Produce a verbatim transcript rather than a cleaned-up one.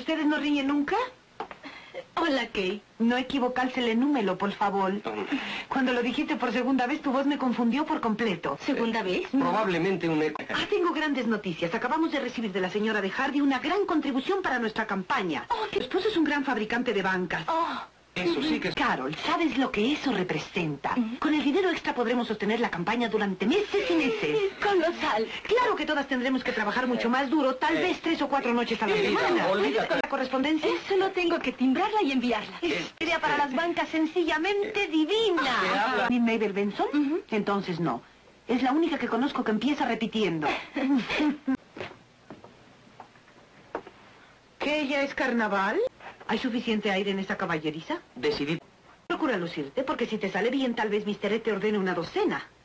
¿Ustedes no riñen nunca? Hola, Kay. No equivocársele el número, por favor. Cuando lo dijiste por segunda vez, tu voz me confundió por completo. ¿Segunda vez? Probablemente un eco. Ah, tengo grandes noticias. Acabamos de recibir de la señora de Hardy una gran contribución para nuestra campaña. Oh, Su esposo es un gran fabricante de bancas. Oh. Eso sí que es... Carol, ¿sabes lo que eso representa? Ujú. Con el dinero extra podremos sostener la campaña durante meses y meses. Colosal. Claro que todas tendremos que trabajar mucho más duro, tal vez tres o cuatro noches a la Mira, semana. olvídate. ¿Con la correspondencia? Solo tengo que timbrarla y enviarla. Es idea para las bancas sencillamente ¿Qué divina. habla? ¿Ni Mabel Benson? Ujú. Entonces no. Es la única que conozco que empieza repitiendo. ¿Qué ya es carnaval? ¿Hay suficiente aire en esta caballeriza? Decidí... Procura lucirte, porque si te sale bien, tal vez mister E te ordene una docena.